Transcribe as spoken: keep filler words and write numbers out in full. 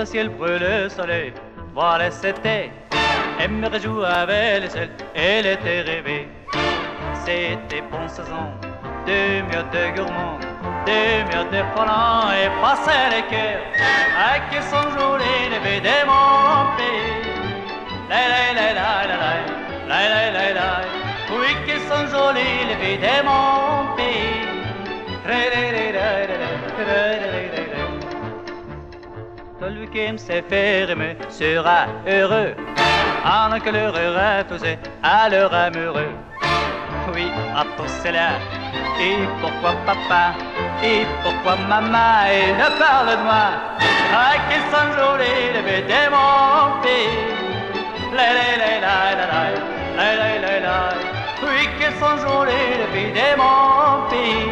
le ciel brûle le soleil. Voilà c'était, elle me réjouit avec les ailes, elle était rêvée. C'était bon saison, de miottes de gourmand, de miottes de frelons et passaient les cœurs. Ah, qu'ils sont jolis les bébés de mon pays. La la la la la la la la la. Oui, qu'ils sont jolis les bébés de mon pays. Celui qui aime ses fermes sera heureux, en que leur refusé à leur amoureux. Oui, à tous c'est là. Et pourquoi papa? Et pourquoi maman? Et ne parle de moi. Ah, qu'ils sont jolis les bébés de mon pays. La la la la la la la la la la. Oui, qu'ils sont jolis les bébés de mon pays.